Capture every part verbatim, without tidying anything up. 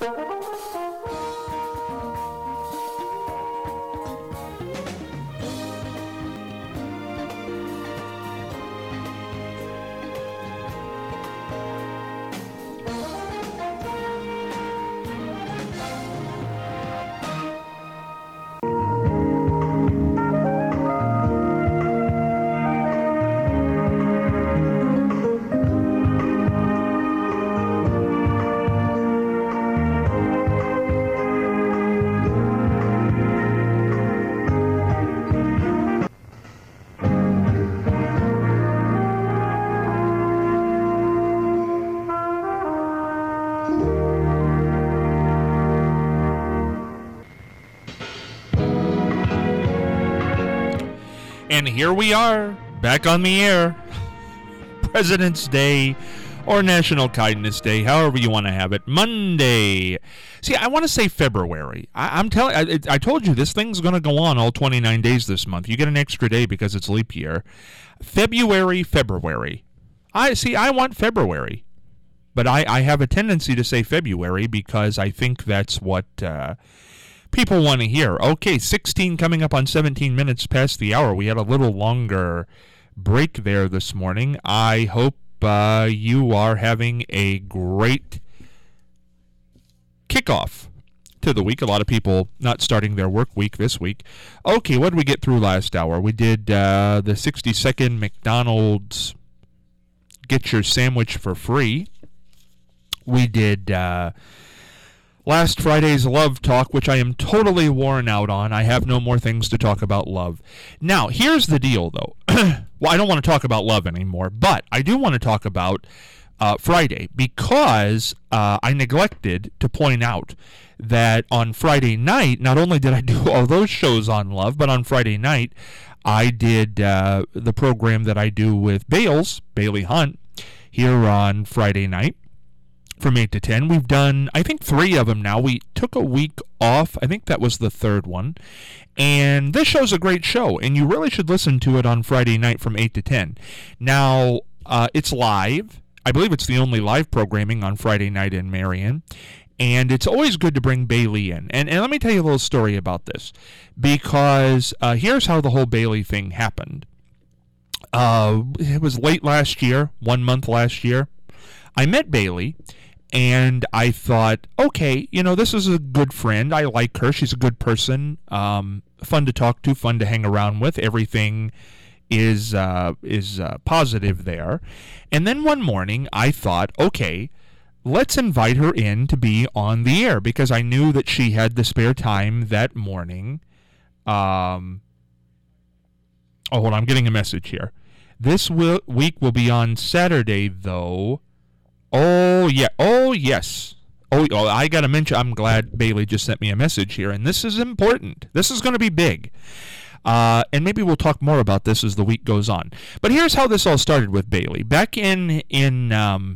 And here we are, back on the air. President's Day or National Kindness Day, however you want to have it. Monday. See, I want to say February. I, I'm telling. I, I told you this thing's going to go on all twenty-nine days this month. You get an extra day because it's leap year. February, February. I see. I want February, but I, I have a tendency to say February because I think that's what uh, people want to hear. Okay, sixteen coming up on seventeen minutes past the hour. We had a little longer break there this morning. I hope uh, you are having a great kickoff to the week. A lot of people not starting their work week this week. Okay, what did we get through last hour? We did uh, the sixty-second McDonald's Get Your Sandwich for Free. We did Uh, Last Friday's Love Talk, which I am totally worn out on. I have no more things to talk about love. Now, here's the deal, though. Well, I don't want to talk about love anymore, but I do want to talk about uh, Friday because uh, I neglected to point out that on Friday night, not only did I do all those shows on love, but on Friday night, I did uh, the program that I do with Bales, Bailey Hunt, here on Friday night. From eight to ten. We've done, I think, three of them now. We took a week off. I think that was the third one. And this show's a great show, and you really should listen to it on Friday night from eight to ten. Now, uh, it's live. I believe it's the only live programming on Friday night in Marion. And it's always good to bring Bailey in. And, and let me tell you a little story about this. Because uh, here's how the whole Bailey thing happened. Uh, it was late last year, one month last year. I met Bailey. And I thought, okay, you know, this is a good friend. I like her. She's a good person, um, fun to talk to, fun to hang around with. Everything is uh, is uh, positive there. And then one morning, I thought, okay, let's invite her in to be on the air because I knew that she had the spare time that morning. Um, oh, hold on, I'm getting a message here. This will, week will be on Saturday, though. Oh, yeah. Oh, yes. Oh, oh I got to mention, I'm glad Bailey just sent me a message here, and this is important. This is going to be big. Uh, and maybe we'll talk more about this as the week goes on. But here's how this all started with Bailey. Back in, in um,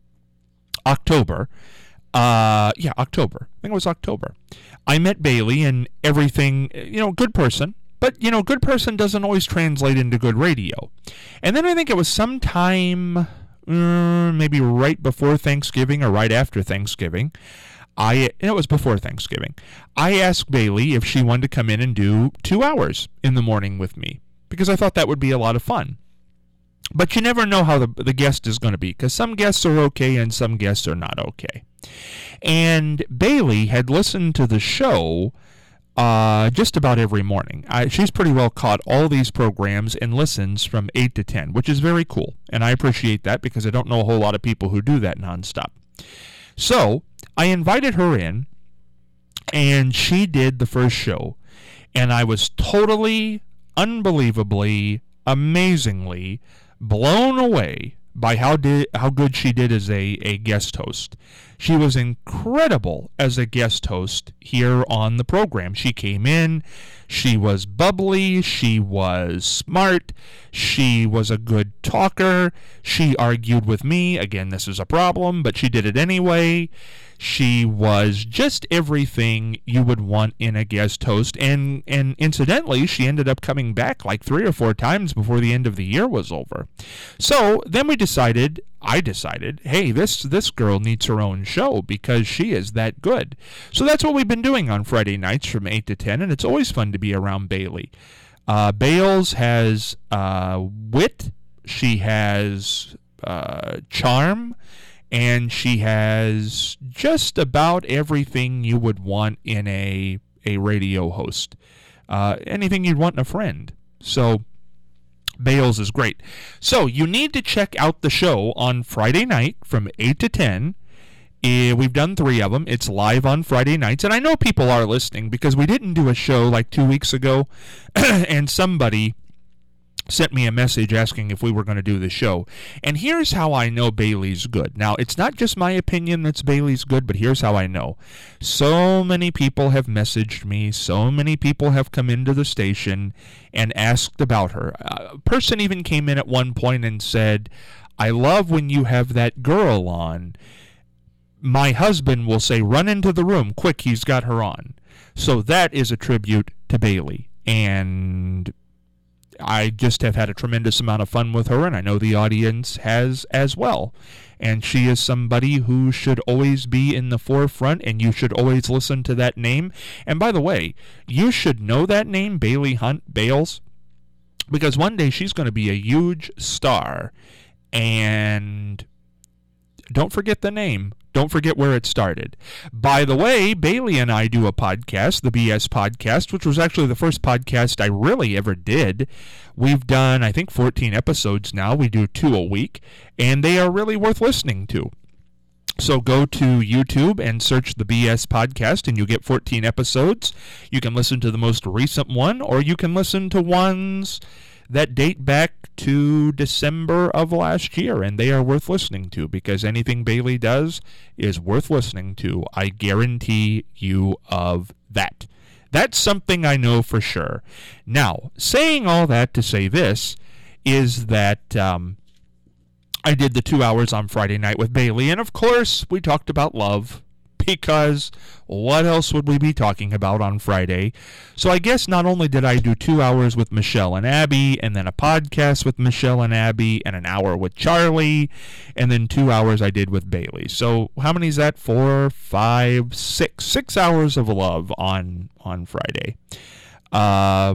October, uh, yeah, October. I think it was October. I met Bailey, and everything, you know, good person. But, you know, good person doesn't always translate into good radio. And then I think it was sometime... Uh, maybe right before Thanksgiving or right after Thanksgiving. I it was before Thanksgiving. I asked Bailey if she wanted to come in and do two hours in the morning with me because I thought that would be a lot of fun. But you never know how the, the guest is going to be because some guests are okay and some guests are not okay. And Bailey had listened to the show Uh, just about every morning. I, she's pretty well caught all these programs and listens from eight to ten, which is very cool. And I appreciate that because I don't know a whole lot of people who do that nonstop. So I invited her in, and she did the first show. And I was totally, unbelievably, amazingly blown away by how did how good she did as a, a guest host. She was incredible as a guest host here on the program. She came in, she was bubbly, she was smart, she was a good talker, she argued with me. Again, this is a problem, but she did it anyway. She was just everything you would want in a guest host, and and incidentally, she ended up coming back like three or four times before the end of the year was over. So then we decided, I decided, hey, this this girl needs her own show because she is that good. So that's what we've been doing on Friday nights from eight to ten, and it's always fun to be around Bailey. Uh, Bales has uh, wit, she has uh, charm, and she has just about everything you would want in a a radio host. Uh, anything you'd want in a friend. So Bales is great. So you need to check out the show on Friday night from eight to ten. Uh, we've done three of them. It's live on Friday nights. And I know people are listening because we didn't do a show like two weeks ago. And somebody sent me a message asking if we were going to do the show. And here's how I know Bailey's good. Now, it's not just my opinion that's Bailey's good, but here's how I know. So many people have messaged me. So many people have come into the station and asked about her. A person even came in at one point and said, I love when you have that girl on. My husband will say, run into the room. Quick, he's got her on. So that is a tribute to Bailey. And I just have had a tremendous amount of fun with her, and I know the audience has as well. And she is somebody who should always be in the forefront, and you should always listen to that name. And by the way, you should know that name, Bailey Hunt Bales, because one day she's going to be a huge star. And don't forget the name. Don't forget where it started. By the way, Bailey and I do a podcast, the B S Podcast, which was actually the first podcast I really ever did. We've done, I think, fourteen episodes now. We do two a week, and they are really worth listening to. So go to YouTube and search the B S Podcast, and you'll get fourteen episodes. You can listen to the most recent one, or you can listen to ones that date back to December of last year, and they are worth listening to because anything Bailey does is worth listening to. I guarantee you of that. That's something I know for sure. Now, saying all that to say this is that um, I did the two hours on Friday night with Bailey, and of course we talked about love, because what else would we be talking about on Friday? So I guess not only did I do two hours with Michelle and Abby, and then a podcast with Michelle and Abby, and an hour with Charlie, and then two hours I did with Bailey. So how many is that? Four, five, six. Six hours of love on, on Friday. Uh,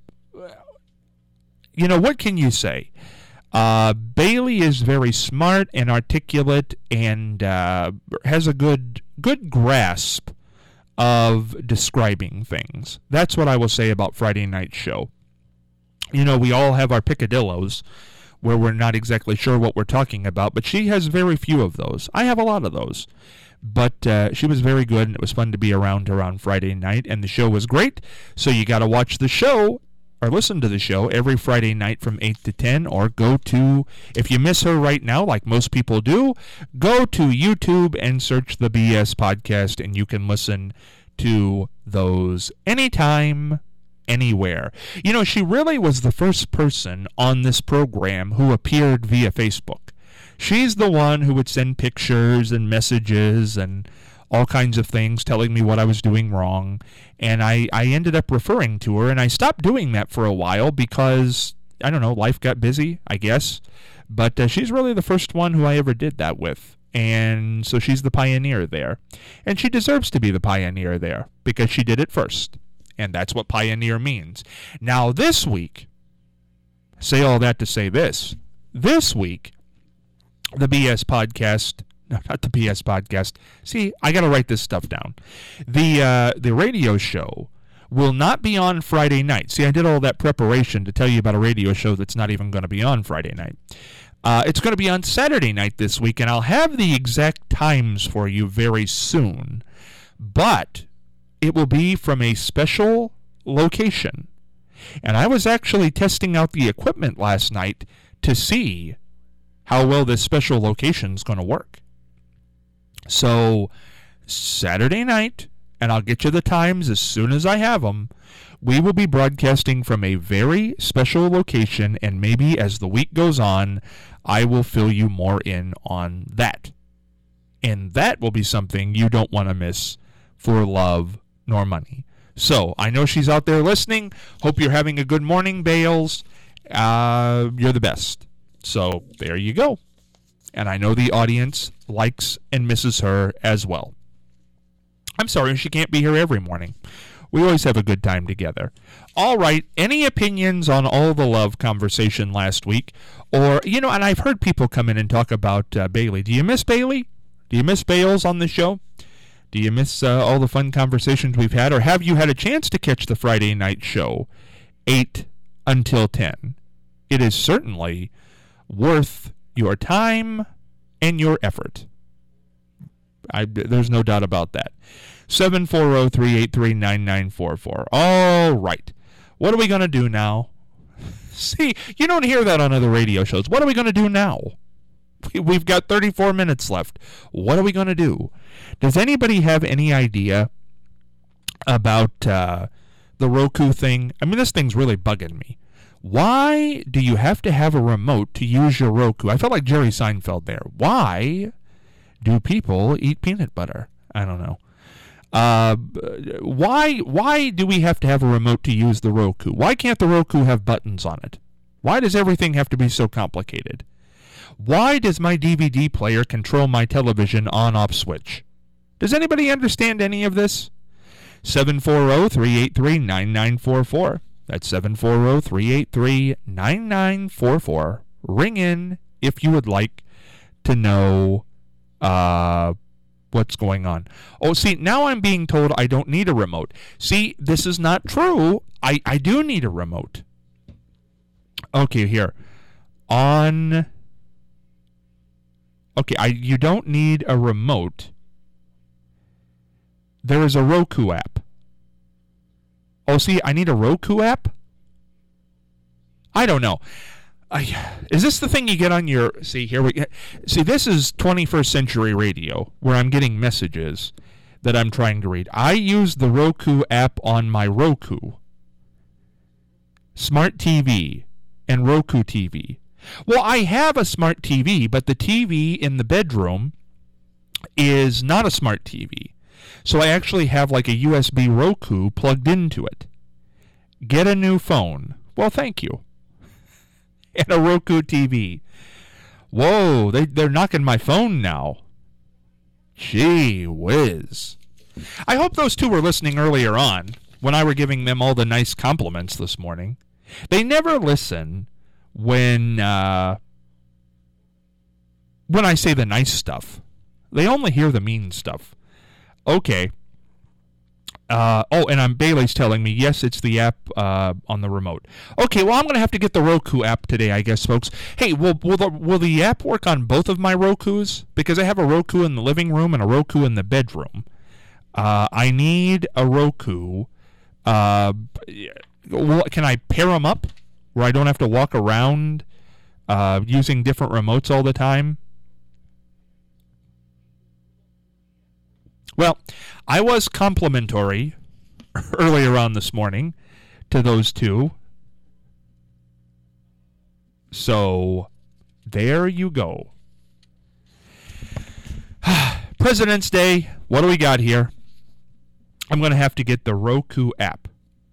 you know, what can you say? Uh, Bailey is very smart and articulate and uh, has a good good grasp of describing things. That's what I will say about Friday night show. You know, we all have our picadillos where we're not exactly sure what we're talking about, but she has very few of those. I have a lot of those. But uh, she was very good, and it was fun to be around her on Friday night, and the show was great. So you got to watch the show or listen to the show every Friday night from eight to ten, or go to, if you miss her right now, like most people do, go to YouTube and search the B S Podcast, and you can listen to those anytime, anywhere. You know, she really was the first person on this program who appeared via Facebook. She's the one who would send pictures and messages and all kinds of things telling me what I was doing wrong, and I, I ended up referring to her, and I stopped doing that for a while because, I don't know, life got busy, I guess, but uh, she's really the first one who I ever did that with, and so she's the pioneer there, and she deserves to be the pioneer there because she did it first, and that's what pioneer means. Now this week, say all that to say this, this week, the B S Podcast, no, not the B S Podcast. See, I got to write this stuff down. The uh, the radio show will not be on Friday night. See, I did all that preparation to tell you about a radio show that's not even going to be on Friday night. Uh, it's going to be on Saturday night this week, and I'll have the exact times for you very soon. But it will be from a special location. And I was actually testing out the equipment last night to see how well this special location is going to work. So, Saturday night, and I'll get you the times as soon as I have them, we will be broadcasting from a very special location, and maybe as the week goes on, I will fill you more in on that. And that will be something you don't want to miss for love nor money. So, I know she's out there listening. Hope you're having a good morning, Bales. Uh, you're the best. So, there you go. And I know the audience likes and misses her as well. I'm sorry she can't be here every morning. We always have a good time together. All right, any opinions on all the love conversation last week? Or, you know, and I've heard people come in and talk about uh, Bailey. Do you miss Bailey? Do you miss Bales on the show? Do you miss uh, all the fun conversations we've had? Or have you had a chance to catch the Friday night show, eight until ten? It is certainly worth your time and your effort. I, there's no doubt about that. seven four zero, three eight three, nine nine four four. All right. What are we going to do now? See, you don't hear that on other radio shows. What are we going to do now? We've got thirty-four minutes left. What are we going to do? Does anybody have any idea about uh, the Roku thing? I mean, this thing's really bugging me. Why do you have to have a remote to use your Roku? I felt like Jerry Seinfeld there. Why do people eat peanut butter? I don't know. Uh, why why do we have to have a remote to use the Roku? Why can't the Roku have buttons on it? Why does everything have to be so complicated? Why does my D V D player control my television on-off switch? Does anybody understand any of this? seven four zero, three eight three, nine nine four four. That's seven four zero, three eight three, nine nine four four. Ring in if you would like to know uh, what's going on. Oh, see, now I'm being told I don't need a remote. See, this is not true. I, I do need a remote. Okay, here. On... Okay, I you don't need a remote. There is a Roku app. Oh, see, I need a Roku app? I don't know. I, is this the thing you get on your... See, here we... See, this is twenty-first century radio, where I'm getting messages that I'm trying to read. I use the Roku app on my Roku, Smart T V, and Roku T V. Well, I have a Smart T V, but the T V in the bedroom is not a Smart T V. So I actually have like a U S B Roku plugged into it. Get a new phone. Well, thank you. And a Roku T V. Whoa, they, they're knocking my phone now. Gee whiz. I hope those two were listening earlier on when I were giving them all the nice compliments this morning. They never listen when uh, when I say the nice stuff. They only hear the mean stuff. Okay. Uh, oh, and I'm Bailey's telling me, yes, it's the app uh, on the remote. Okay, well, I'm going to have to get the Roku app today, I guess, folks. Hey, will, will, the, will the app work on both of my Rokus? Because I have a Roku in the living room and a Roku in the bedroom. Uh, I need a Roku. Uh, can I pair them up where I don't have to walk around uh, using different remotes all the time? Well, I was complimentary earlier on this morning to those two. So, there you go. President's Day, what do we got here? I'm going to have to get the Roku app.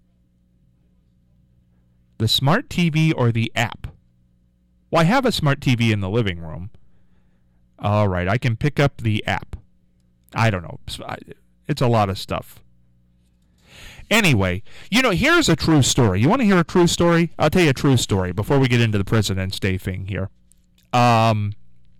The Smart T V or the app? Well, I have a Smart T V in the living room. All right, I can pick up the app. I don't know. It's a lot of stuff. Anyway, you know, here's a true story. You want to hear a true story? I'll tell you a true story before we get into the President's Day thing here. Um,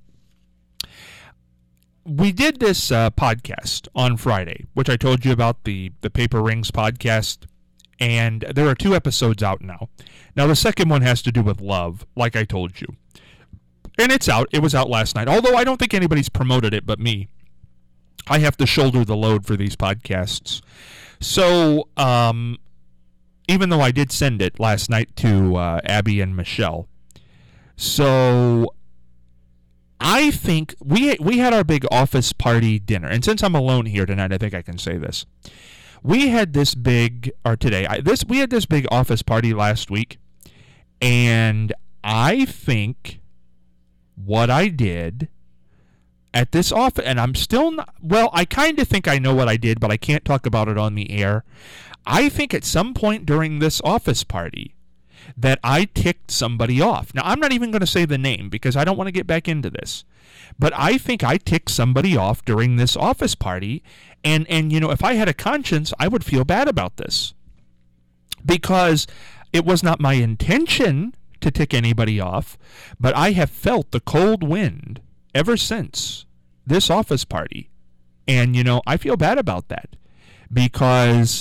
we did this uh, podcast on Friday, which I told you about, the, the Paper Rings podcast, and there are two episodes out now. Now, the second one has to do with love, like I told you. And it's out. It was out last night, although I don't think anybody's promoted it but me. I have to shoulder the load for these podcasts. So, um, even though I did send it last night to uh, Abby and Michelle, so I think we we had our big office party dinner. And since I'm alone here tonight, I think I can say this. We had this big, or today, I, this we had this big office party last week, and I think what I did at this office, and I'm still not, well, I kind of think I know what I did, but I can't talk about it on the air. I think at some point during this office party that I ticked somebody off. Now, I'm not even going to say the name because I don't want to get back into this. But I think I ticked somebody off during this office party. And, and you know, if I had a conscience, I would feel bad about this. Because it was not my intention to tick anybody off. But I have felt the cold wind ever since this office party. And, you know, I feel bad about that. Because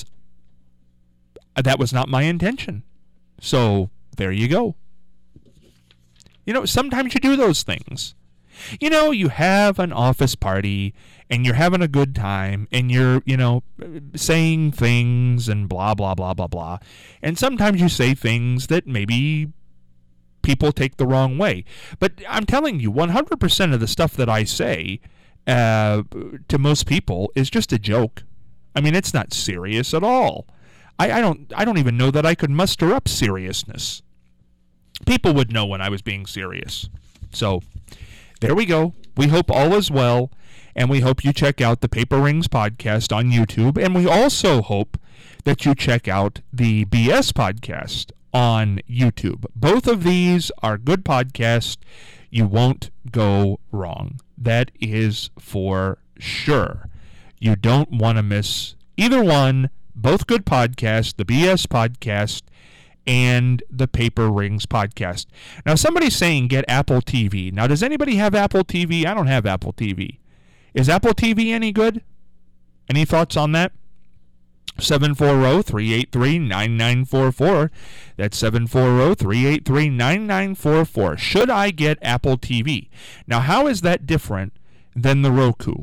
that was not my intention. So, there you go. You know, sometimes you do those things. You know, you have an office party, and you're having a good time, and you're, you know, saying things, and blah, blah, blah, blah, blah. And sometimes you say things that maybe people take the wrong way. But I'm telling you, one hundred percent of the stuff that I say uh, to most people is just a joke. I mean, it's not serious at all. I, I don't I don't even know that I could muster up seriousness. People would know when I was being serious. So, there we go. We hope all is well, and we hope you check out the Paper Rings podcast on YouTube, and we also hope that you check out the B S podcast on YouTube. Both of these are good podcasts. You won't go wrong. That is for sure. You don't want to miss either one. Both good podcasts, the B S podcast and the Paper Rings podcast. Now, somebody's saying get Apple T V. Now, does anybody have Apple T V? I don't have Apple T V. Is Apple T V any good? Any thoughts on that? seven four zero, three eight three, nine nine four four. That's seven four zero, three eight three, nine nine four four. Should I get Apple T V? Now, how is that different than the Roku?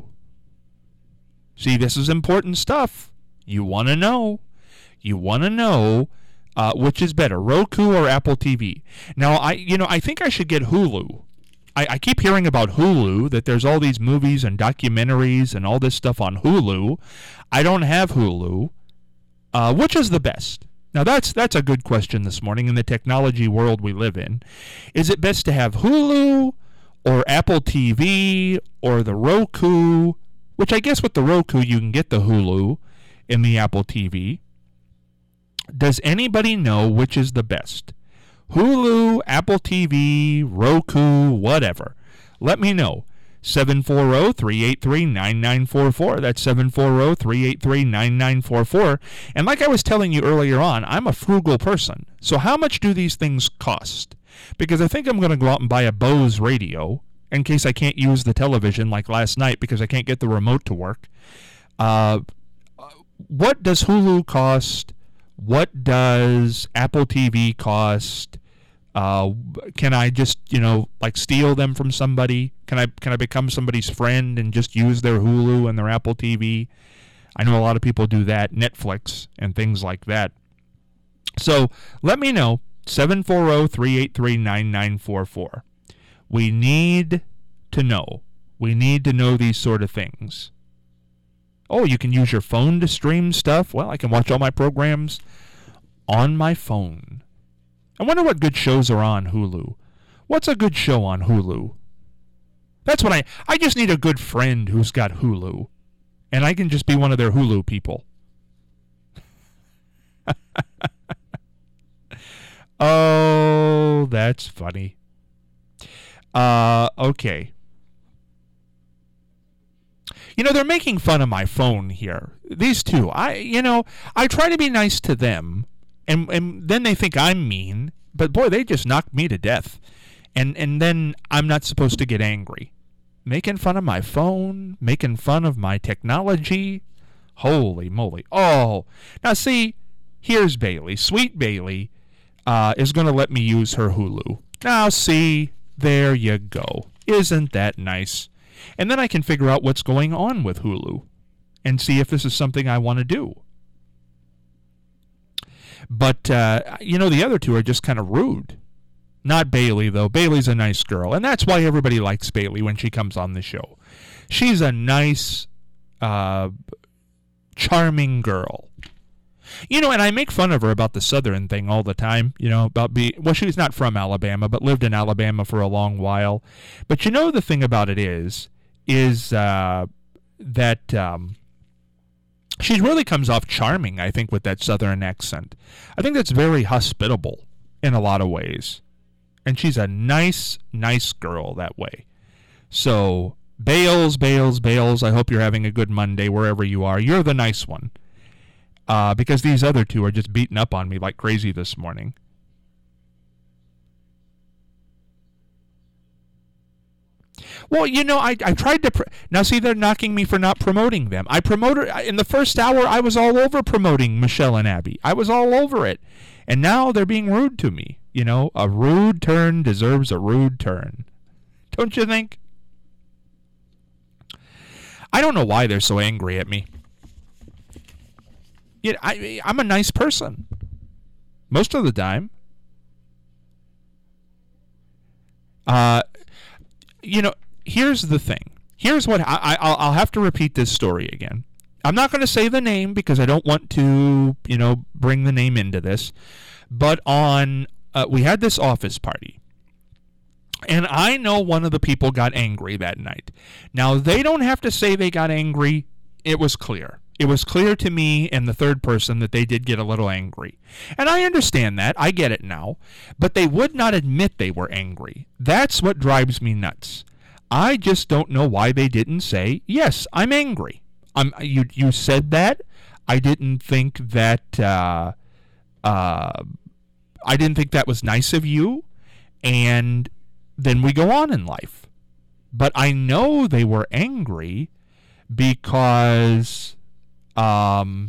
See, this is important stuff. You want to know. You want to know uh, which is better, Roku or Apple T V. Now, I you know, I think I should get Hulu. I, I keep hearing about Hulu, that there's all these movies and documentaries and all this stuff on Hulu. I don't have Hulu. Uh, which is the best? Now, that's that's a good question this morning in the technology world we live in. Is it best to have Hulu or Apple T V or the Roku? Which I guess with the Roku you can get the Hulu in the Apple T V. Does anybody know which is the best? Hulu, Apple T V, Roku, whatever. Let me know. seven four zero, three eight three, nine nine four four. That's seven four zero, three eight three, nine nine four four. And like I was telling you earlier on, I'm a frugal person. So how much do these things cost? Because I think I'm going to go out and buy a Bose radio in case I can't use the television like last night because I can't get the remote to work. Uh... What does Hulu cost? What does Apple T V cost? Uh, can I just, you know, like steal them from somebody? Can I can I become somebody's friend and just use their Hulu and their Apple T V? I know a lot of people do that, Netflix and things like that. So let me know, seven four zero, three eight three, nine nine four four. We need to know. We need to know these sort of things. Oh, you can use your phone to stream stuff? Well, I can watch all my programs on my phone. I wonder what good shows are on Hulu. What's a good show on Hulu? That's what I... I just need a good friend who's got Hulu. And I can just be one of their Hulu people. Oh, that's funny. Uh, okay. You know, they're making fun of my phone here. These two. I, you know, I try to be nice to them, and and then they think I'm mean. But boy, they just knocked me to death. And and then I'm not supposed to get angry. Making fun of my phone, making fun of my technology. Holy moly. Oh, now see, here's Bailey. Sweet Bailey uh, is going to let me use her Hulu. Now see, there you go. Isn't that nice? And then I can figure out what's going on with Hulu and see if this is something I want to do. But, uh, you know, the other two are just kind of rude. Not Bailey, though. Bailey's a nice girl, and that's why everybody likes Bailey when she comes on the show. She's a nice, uh, charming girl. You know, and I make fun of her about the Southern thing all the time, you know, about being, well, she's not from Alabama, but lived in Alabama for a long while. But you know, the thing about it is, is uh, that um, she really comes off charming, I think, with that southern accent. I think that's very hospitable in a lot of ways. And she's a nice, nice girl that way. So, Bales, Bales, Bales, I hope you're having a good Monday wherever you are. You're the nice one. Uh, because these other two are just beating up on me like crazy this morning. Well, you know, I, I tried to... Pr- now, see, they're knocking me for not promoting them. I promoted... In the first hour, I was all over promoting Michelle and Abby. I was all over it. And now they're being rude to me. You know, a rude turn deserves a rude turn. Don't you think? I don't know why they're so angry at me. You know, I, I'm a nice person. Most of the time. Uh, you know, here's the thing. Here's what... I, I, I'll have to repeat this story again. I'm not going to say the name because I don't want to, you know, bring the name into this. But on... Uh, we had this office party. And I know one of the people got angry that night. Now, they don't have to say they got angry. It was clear. It was clear to me and the third person that they did get a little angry. And I understand that. I get it now. But they would not admit they were angry. That's what drives me nuts. I just don't know why they didn't say, yes, I'm angry. I'm, you, you said that. I didn't think that... Uh, uh, I didn't think that was nice of you. And... then we go on in life. But I know they were angry because um,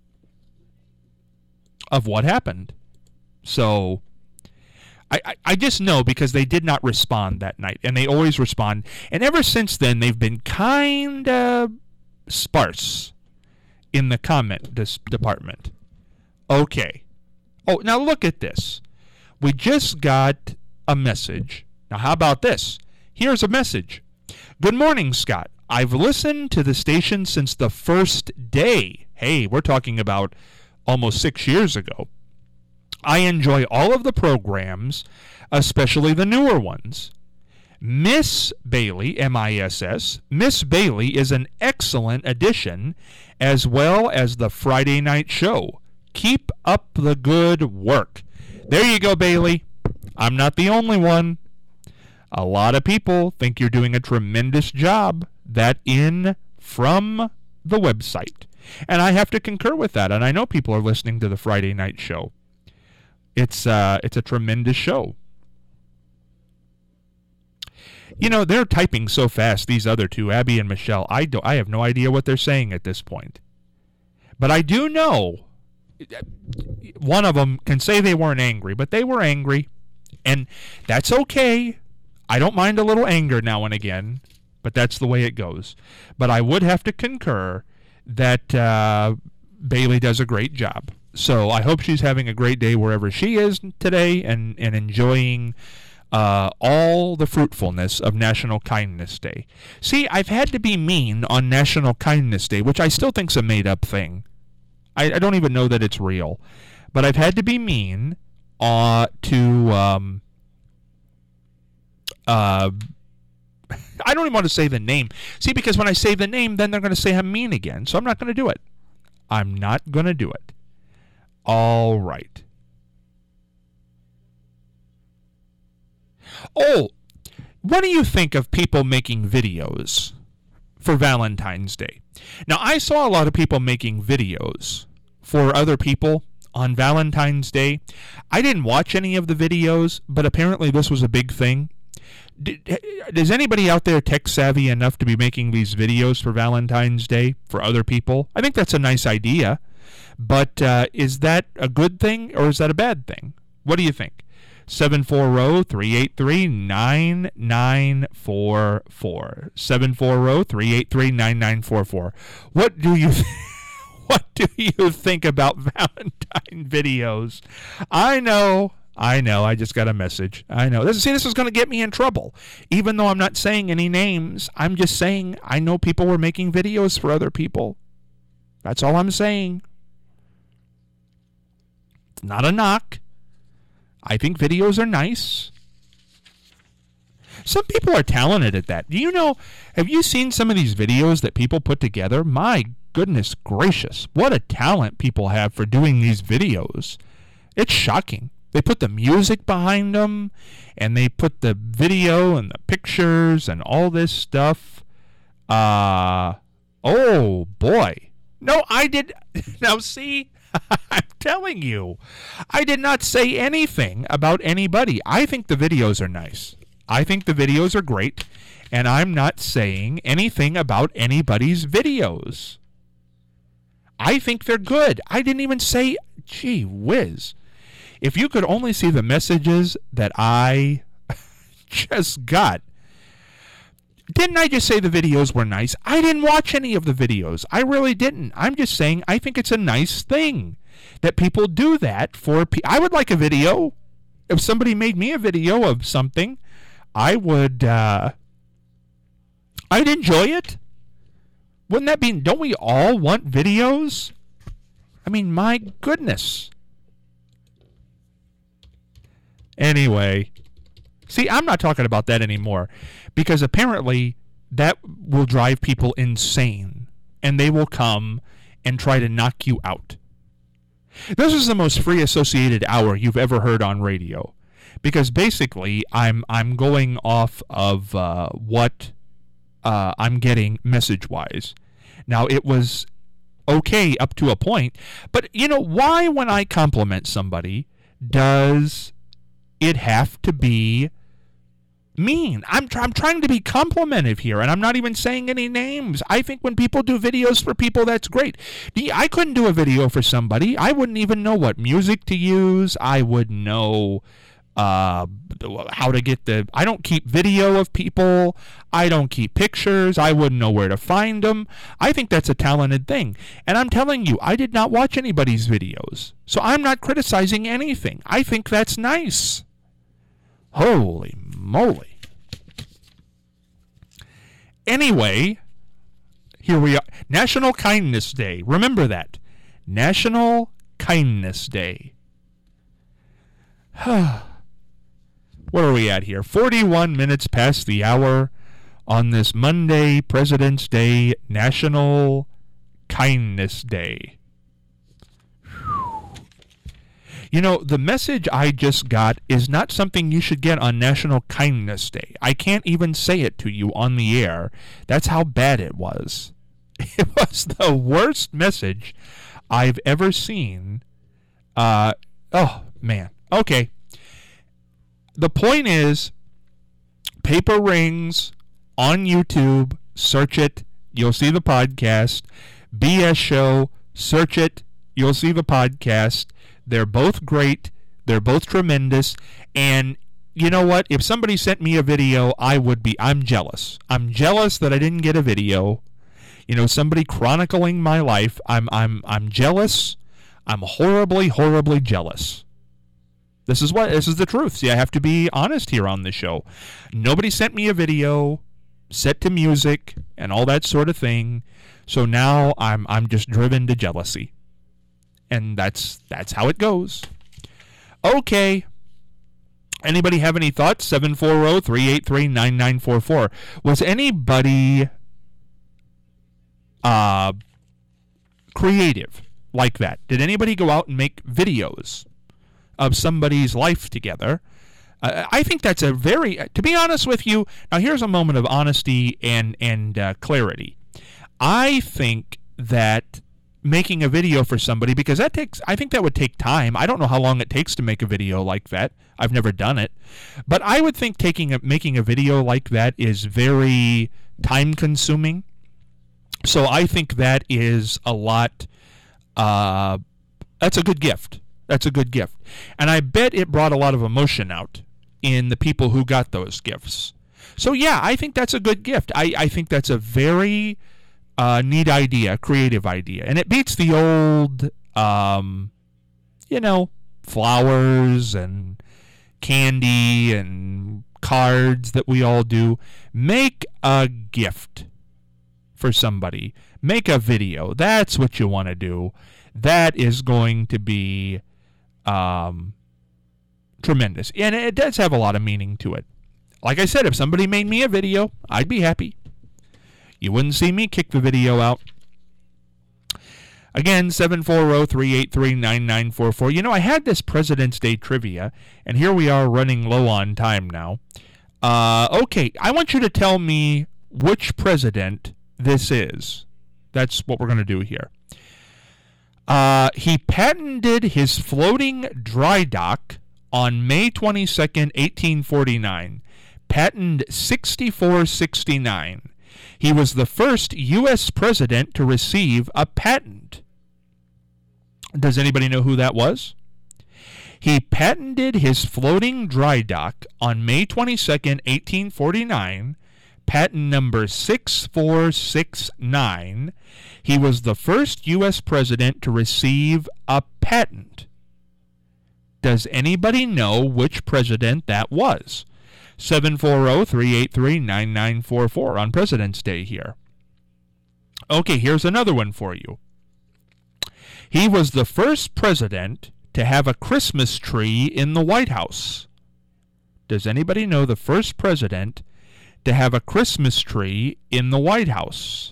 of what happened. So I, I, I just know because they did not respond that night. And they always respond. And ever since then, they've been kind of sparse in the comment dis- department. Okay. Oh, now look at this. We just got a message. Now, how about this? Here's a message. Good morning, Scott. I've listened to the station since the first day. Hey, we're talking about almost six years ago. I enjoy all of the programs, especially the newer ones. Miss Bailey, M I S S, Miss Bailey is an excellent addition, as well as the Friday night show. Keep up the good work. There you go, Bailey. I'm not the only one. A lot of people think you're doing a tremendous job. That in from the website. And I have to concur with that. And I know people are listening to the Friday night show. It's uh, it's a tremendous show. You know, they're typing so fast, these other two, Abby and Michelle. I, do, I have no idea what they're saying at this point. But I do know one of them can say they weren't angry, but they were angry. And that's okay. I don't mind a little anger now and again, but that's the way it goes. But I would have to concur that uh, Bailey does a great job. So I hope she's having a great day wherever she is today and, and enjoying uh, all the fruitfulness of National Kindness Day. See, I've had to be mean on National Kindness Day, which I still think's a made-up thing. I, I don't even know that it's real. But I've had to be mean uh, to... Um, Uh, I don't even want to say the name. See, because when I say the name, then they're going to say I'm mean again. So I'm not going to do it. I'm not going to do it. All right. Oh, what do you think of people making videos for Valentine's Day? Now, I saw a lot of people making videos for other people on Valentine's Day. I didn't watch any of the videos, but apparently this was a big thing. Is anybody out there tech savvy enough to be making these videos for Valentine's Day for other people? I think that's a nice idea, but uh, is that a good thing or is that a bad thing? What do you think? seven four zero, three eight three, nine nine four four. seven four zero, three eight three, nine nine four four. What do you th- What do you think about Valentine videos? I know I know, I just got a message. I know. This, see, this is going to get me in trouble. Even though I'm not saying any names, I'm just saying I know people were making videos for other people. That's all I'm saying. It's not a knock. I think videos are nice. Some people are talented at that. Do you know, have you seen some of these videos that people put together? My goodness gracious, what a talent people have for doing these videos. It's shocking. They put the music behind them, and they put the video and the pictures and all this stuff. Uh, oh, boy. No, I did. Now, see, I'm telling you, I did not say anything about anybody. I think the videos are nice. I think the videos are great, and I'm not saying anything about anybody's videos. I think they're good. I didn't even say, gee whiz. If you could only see the messages that I just got. Didn't I just say the videos were nice? I didn't watch any of the videos. I really didn't. I'm just saying I think it's a nice thing that people do that for people. I would like a video. If somebody made me a video of something, I would, uh, I'd enjoy it. Wouldn't that be, don't we all want videos? I mean, my goodness. Anyway, see, I'm not talking about that anymore because apparently that will drive people insane and they will come and try to knock you out. This is the most free associated hour you've ever heard on radio because basically I'm I'm going off of uh, what uh, I'm getting message-wise. Now, it was okay up to a point, but you know, why when I compliment somebody does it have to be mean? I'm, try- I'm trying to be complimentive here, and I'm not even saying any names. I think when people do videos for people, that's great. I couldn't do a video for somebody. I wouldn't even know what music to use. I would know uh, how to get the... I don't keep video of people. I don't keep pictures. I wouldn't know where to find them. I think that's a talented thing. And I'm telling you, I did not watch anybody's videos. So I'm not criticizing anything. I think that's nice. Holy moly. Anyway, here we are. National Kindness Day. Remember that. National Kindness Day. What are we at here? forty-one minutes past the hour on this Monday, President's Day, National Kindness Day. You know, the message I just got is not something you should get on National Kindness Day. I can't even say it to you on the air. That's how bad it was. It was the worst message I've ever seen. Uh, oh, man. Okay. The point is, Paper Rings on YouTube. Search it. You'll see the podcast. B S Show. Search it. You'll see the podcast. They're both great. They're both tremendous. And you know what? If somebody sent me a video, I would be, I'm jealous. I'm jealous that I didn't get a video. You know, somebody chronicling my life. I'm I'm I'm jealous. I'm horribly, horribly jealous. This is what this is the truth. See, I have to be honest here on the show. Nobody sent me a video set to music and all that sort of thing. So now I'm I'm just driven to jealousy. And that's that's how it goes. Okay. Anybody have any thoughts? seven four zero, three eight three, nine nine four four. Was anybody uh, creative like that? Did anybody go out and make videos of somebody's life together? Uh, I think that's a very, to be honest with you, now here's a moment of honesty and, and uh, clarity. I think that making a video for somebody, because that takes, I think that would take time. I don't know how long it takes to make a video like that. I've never done it. But I would think taking a, making a video like that is very time consuming. So I think that is a lot, uh, that's a good gift. That's a good gift. And I bet it brought a lot of emotion out in the people who got those gifts. So yeah, I think that's a good gift. I, I think that's a very Uh, neat idea, creative idea. And it beats the old, um, you know, flowers and candy and cards that we all do. Make a gift for somebody. Make a video. That's what you want to do. That is going to be um, tremendous. And it does have a lot of meaning to it. Like I said, if somebody made me a video, I'd be happy. You wouldn't see me kick the video out. Again, seven four zero, three eight three, nine nine four four. You know, I had this President's Day trivia, and here we are running low on time now. Uh, okay, I want you to tell me which president this is. That's what we're going to do here. Uh, he patented his floating dry dock on May twenty-second, eighteen forty-nine. Patent sixty-four sixty-nine. He was the first U S president to receive a patent. Does anybody know who that was? He patented his floating dry dock on May twenty-second, eighteen forty-nine, patent number six four six nine. He was the first U S president to receive a patent. Does anybody know which president that was? seven four zero, three eight three, nine nine four four on President's Day here. Okay, here's another one for you. He was the first president to have a Christmas tree in the White House. Does anybody know the first president to have a Christmas tree in the White House?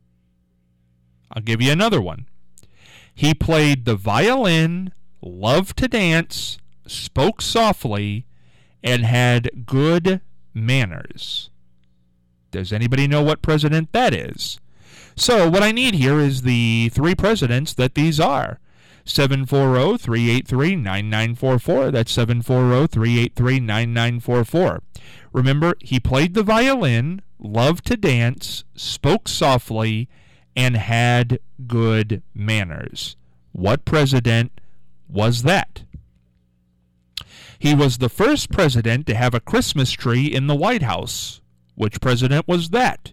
I'll give you another one. He played the violin, loved to dance, spoke softly, and had good manners. Does anybody know what president that is? So what I need here is the three presidents that these are. seven four zero, three eight three, nine nine four four. That's seven four zero, three eight three, nine nine four four. Remember, he played the violin, loved to dance, spoke softly, and had good manners. What president was that? He was the first president to have a Christmas tree in the White House. Which president was that?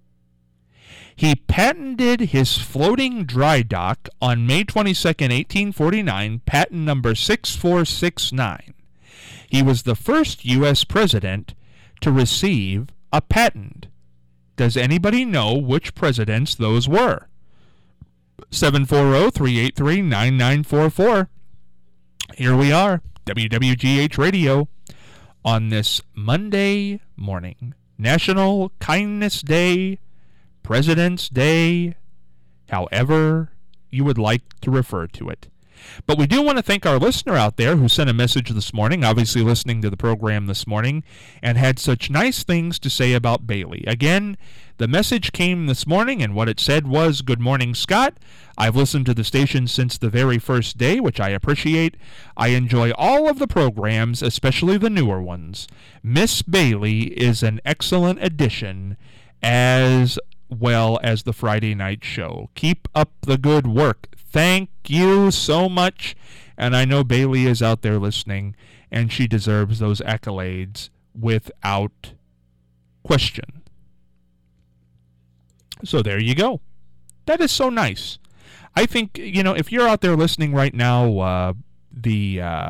He patented his floating dry dock on May twenty-second, eighteen forty-nine, patent number six four six nine. He was the first U S president to receive a patent. Does anybody know which presidents those were? seven four zero, three eight three, nine nine four four. Here we are, W W G H Radio, on this Monday morning. National Kindness Day, President's Day, however you would like to refer to it. But we do want to thank our listener out there who sent a message this morning, obviously listening to the program this morning, and had such nice things to say about Bailey. Again, the message came this morning, and what it said was, "Good morning, Scott. I've listened to the station since the very first day, which I appreciate. I enjoy all of the programs, especially the newer ones. Miss Bailey is an excellent addition, as well as the Friday night show. Keep up the good work." Thank you so much. And I know Bailey is out there listening, and she deserves those accolades without question. So there you go. That is so nice. I think, you know, if you're out there listening right now, uh, the uh,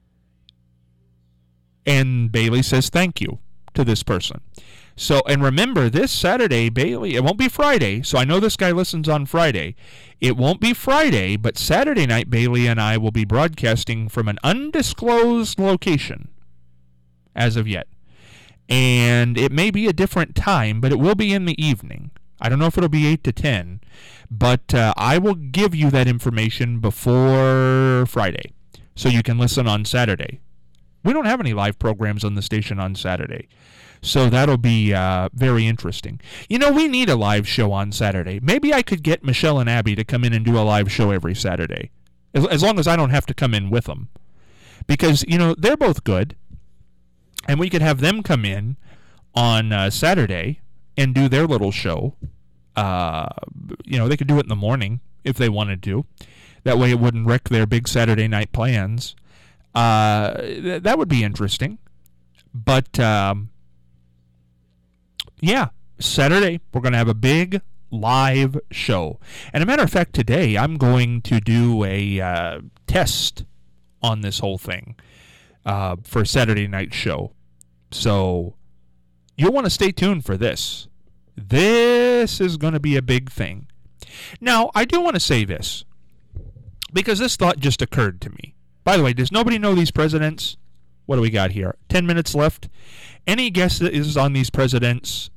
and Bailey says thank you to this person. So, and remember, this Saturday, Bailey, it won't be Friday, so I know this guy listens on Friday. It won't be Friday, but Saturday night, Bailey and I will be broadcasting from an undisclosed location as of yet. And it may be a different time, but it will be in the evening. I don't know if it'll be eight to ten, but uh, I will give you that information before Friday, so you can listen on Saturday. We don't have any live programs on the station on Saturday. So that'll be uh, very interesting. You know, we need a live show on Saturday. Maybe I could get Michelle and Abby to come in and do a live show every Saturday, as, as long as I don't have to come in with them. Because, you know, they're both good, and we could have them come in on uh, Saturday and do their little show. Uh, you know, they could do it in the morning if they wanted to. That way it wouldn't wreck their big Saturday night plans. Uh, th- that would be interesting. But... Um, Yeah, Saturday, we're going to have a big live show. And a matter of fact, today I'm going to do a uh, test on this whole thing uh, for Saturday night show. So you'll want to stay tuned for this. This is going to be a big thing. Now, I do want to say this, because this thought just occurred to me. By the way, does nobody know these presidents? What do we got here? Ten minutes left. Any guesses on these presidents?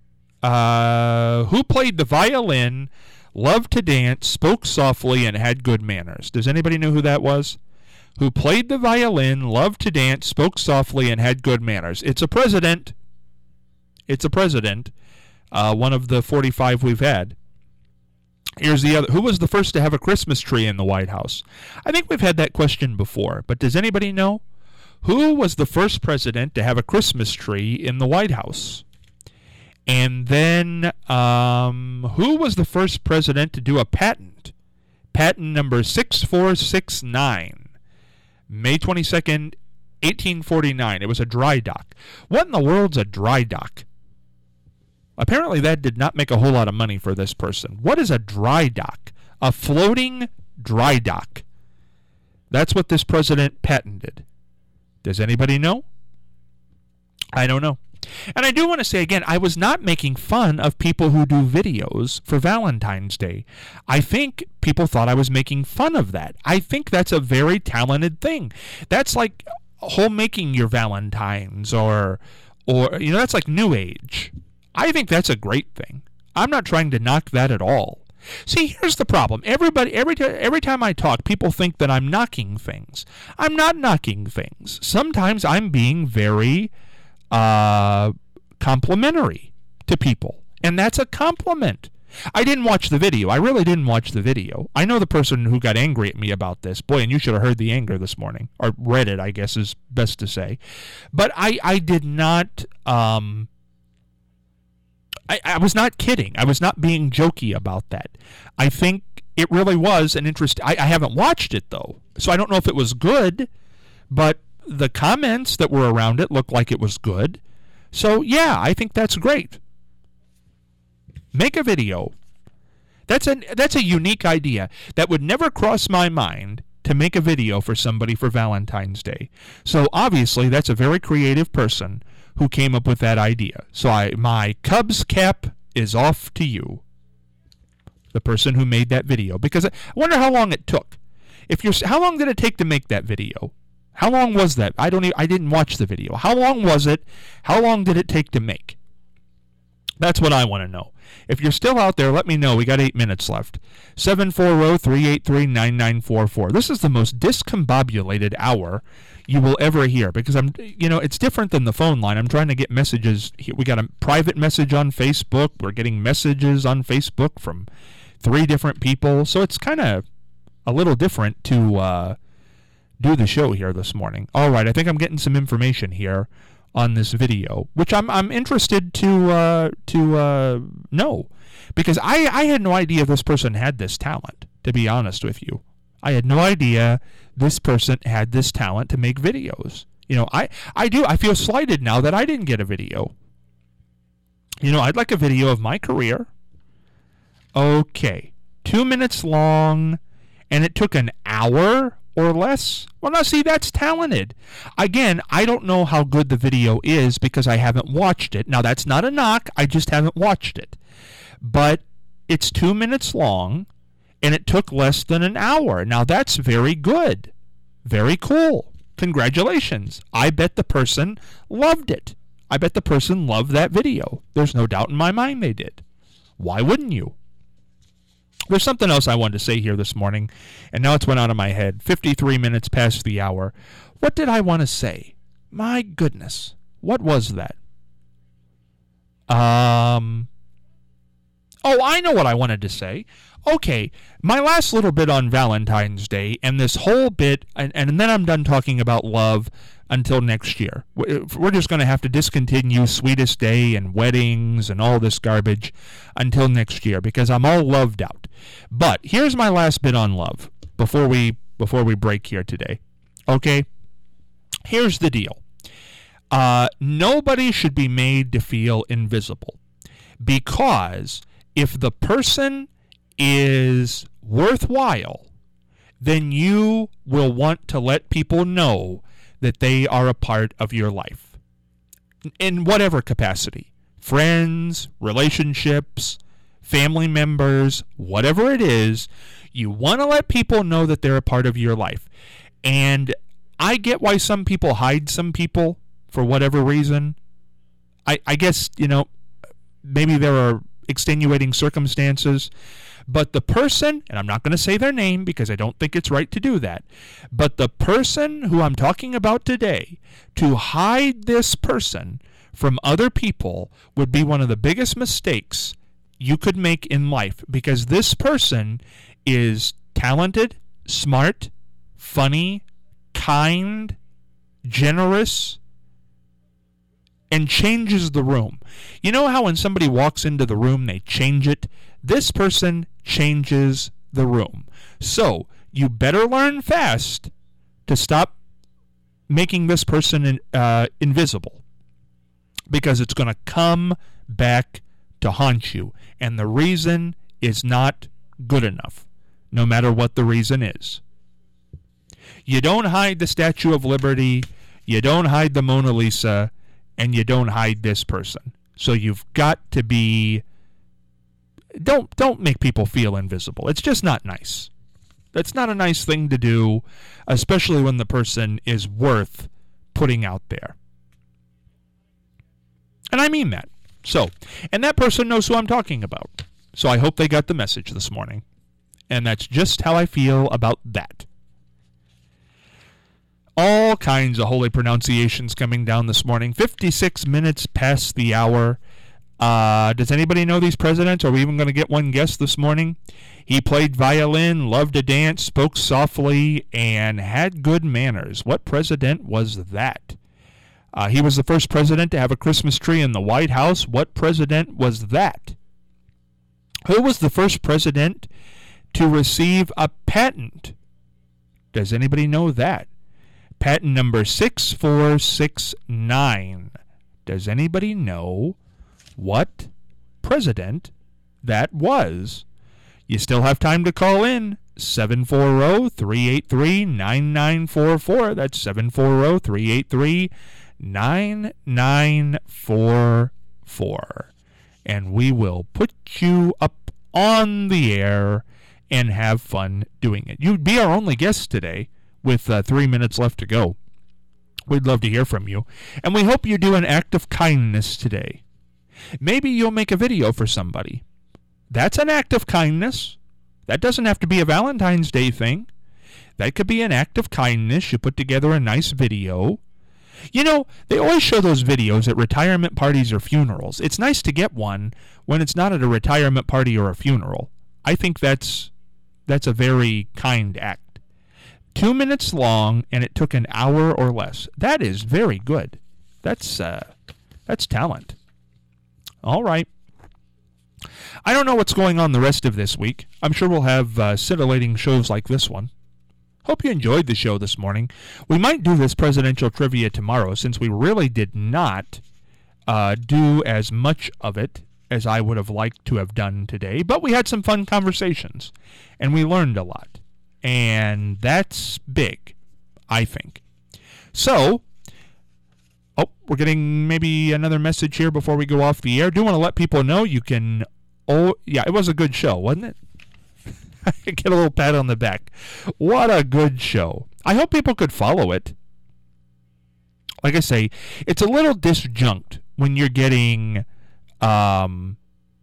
Uh, who played the violin, loved to dance, spoke softly, and had good manners? Does anybody know who that was? Who played the violin, loved to dance, spoke softly, and had good manners? It's a president. It's a president. Uh, one of the forty-five we've had. Here's the other. Who was the first to have a Christmas tree in the White House? I think we've had that question before, but does anybody know? Who was the first president to have a Christmas tree in the White House? And then, um, who was the first president to do a patent? Patent number six four six nine. May twenty-second, eighteen forty-nine. It was a dry dock. What in the world's a dry dock? Apparently that did not make a whole lot of money for this person. What is a dry dock? A floating dry dock. That's what this president patented. Does anybody know? I don't know. And I do want to say again, I was not making fun of people who do videos for Valentine's Day. I think people thought I was making fun of that. I think that's a very talented thing. That's like homemaking your Valentines, or, or you know, that's like New Age. I think that's a great thing. I'm not trying to knock that at all. See, here's the problem. Everybody, every, t- every time I talk, people think that I'm knocking things. I'm not knocking things. Sometimes I'm being very uh, complimentary to people, and that's a compliment. I didn't watch the video. I really didn't watch the video. I know the person who got angry at me about this. Boy, and you should have heard the anger this morning, or read it, I guess is best to say. But I, I did not... Um, I, I was not kidding. I was not being jokey about that. I think it really was an interest. I, I haven't watched it, though, so I don't know if it was good, but the comments that were around it looked like it was good. So, yeah, I think that's great. Make a video. That's a, that's a unique idea. That would never cross my mind, to make a video for somebody for Valentine's Day. So, obviously, that's a very creative person who came up with that idea. So I, my Cubs cap is off to you, the person who made that video, because I wonder how long it took. If you're, how long did it take to make that video? How long was that? I don't. Even, I didn't watch the video. How long was it? How long did it take to make? That's what I want to know. If you're still out there, let me know. We got eight minutes left. seven four zero, three eight three, nine nine four four. This is the most discombobulated hour you will ever hear, because I'm, you know, it's different than the phone line. I'm trying to get messages. We got a private message on Facebook. We're getting messages on Facebook from three different people. So it's kind of a little different to uh, do the show here this morning. All right, I think I'm getting some information here on this video, which I'm I'm interested to uh, to uh, know, because I, I had no idea this person had this talent, to be honest with you. I had no idea this person had this talent to make videos. You know, I, I do. I feel slighted now that I didn't get a video. You know, I'd like a video of my career. Okay. Two minutes long, and it took an hour or less. Well, now, see, that's talented. Again, I don't know how good the video is because I haven't watched it. Now, that's not a knock. I just haven't watched it. But it's two minutes long, and it took less than an hour. Now, that's very good. Very cool. Congratulations. I bet the person loved it. I bet the person loved that video. There's no doubt in my mind they did. Why wouldn't you? There's something else I wanted to say here this morning, and now it's went out of my head. fifty-three minutes past the hour. What did I want to say? My goodness. What was that? Um... Oh, I know what I wanted to say. Okay, my last little bit on Valentine's Day, and this whole bit, and, and then I'm done talking about love until next year. We're just going to have to discontinue Sweetest Day and weddings and all this garbage until next year, because I'm all loved out. But here's my last bit on love before we before we break here today. Okay? Here's the deal. Uh, nobody should be made to feel invisible, because if the person is worthwhile, then you will want to let people know that they are a part of your life. In whatever capacity. Friends, relationships, family members, whatever it is, you want to let people know that they're a part of your life. And I get why some people hide some people for whatever reason. I, I guess, you know, maybe there are extenuating circumstances. But the person, and I'm not going to say their name because I don't think it's right to do that, but the person who I'm talking about today, to hide this person from other people would be one of the biggest mistakes you could make in life, because this person is talented, smart, funny, kind, generous, and changes the room. You know how when somebody walks into the room, they change it? This person changes the room. So you better learn fast to stop making this person uh, invisible, because it's going to come back to haunt you. And the reason is not good enough, no matter what the reason is. You don't hide the Statue of Liberty, you don't hide the Mona Lisa, and you don't hide this person. So you've got to be... Don't don't make people feel invisible. It's just not nice. That's not a nice thing to do, especially when the person is worth putting out there. And I mean that. So, and that person knows who I'm talking about. So I hope they got the message this morning. And that's just how I feel about that. All kinds of holy pronunciations coming down this morning. fifty-six minutes past the hour. Uh, does anybody know these presidents? Are we even going to get one guess this morning? He played violin, loved to dance, spoke softly, and had good manners. What president was that? Uh, he was the first president to have a Christmas tree in the White House. What president was that? Who was the first president to receive a patent? Does anybody know that? Patent number six four six nine. Does anybody know what president that was? You still have time to call in. seven four zero, three eight three, nine nine four four. That's seven four zero, three eight three, nine nine four four. And we will put you up on the air and have fun doing it. You'd be our only guest today with uh, three minutes left to go. We'd love to hear from you. And we hope you do an act of kindness today. Maybe you'll make a video for somebody. That's an act of kindness. That doesn't have to be a Valentine's Day thing. That could be an act of kindness. You put together a nice video. You know, they always show those videos at retirement parties or funerals. It's nice to get one when it's not at a retirement party or a funeral. I think that's that's a very kind act. Two minutes long, and it took an hour or less. That is very good. That's uh, that's talent. All right. I don't know what's going on the rest of this week. I'm sure we'll have uh, scintillating shows like this one. Hope you enjoyed the show this morning. We might do this presidential trivia tomorrow, since we really did not uh, do as much of it as I would have liked to have done today. But we had some fun conversations, and we learned a lot. And that's big, I think. So... Oh, we're getting maybe another message here before we go off the air. Do want to let people know you can... Oh, yeah, it was a good show, wasn't it? Get a little pat on the back. What a good show. I hope people could follow it. Like I say, it's a little disjunct when you're getting um,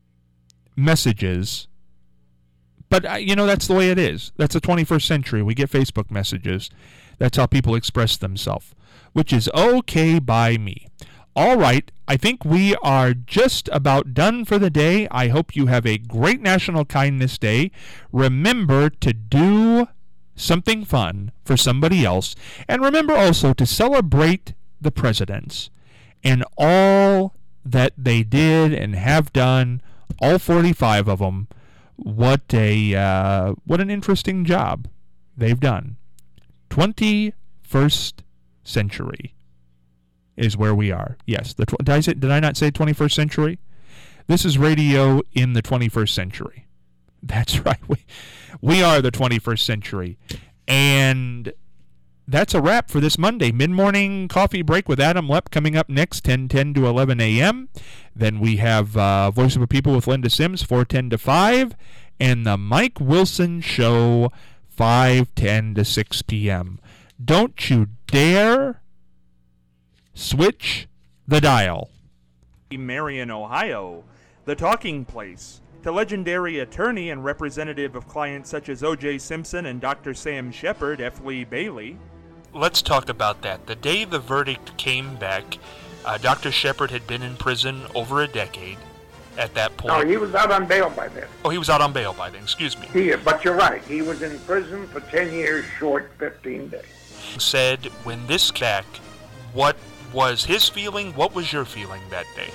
messages. But, uh, you know, that's the way it is. That's the twenty-first century. We get Facebook messages. That's how people express themselves, which is okay by me. All right, I think we are just about done for the day. I hope you have a great National Kindness Day. Remember to do something fun for somebody else. And remember also to celebrate the presidents and all that they did and have done, all forty-five of them. What a uh, what an interesting job they've done. twenty-first century is where we are. Yes, the tw- did, I say, did I not say twenty-first century? This is radio in the twenty-first century. That's right. We, we are the twenty-first century. And that's a wrap for this Monday. Mid-morning coffee break with Adam Lepp coming up next, ten ten to eleven a.m. Then we have uh, Voice of a People with Linda Sims, four ten to five. And the Mike Wilson Show, five ten to six p.m. Don't you dare switch the dial. Marion, Ohio, the talking place, to legendary attorney and representative of clients such as O J Simpson and Doctor Sam Shepard, F. Lee Bailey. Let's talk about that. The day the verdict came back, uh, Doctor Shepard had been in prison over a decade at that point. No, he was out on bail by then. Oh, he was out on bail by then, excuse me. He, but you're right. He was in prison for ten years short fifteen days. Said when this back, what was his feeling? What was your feeling that day?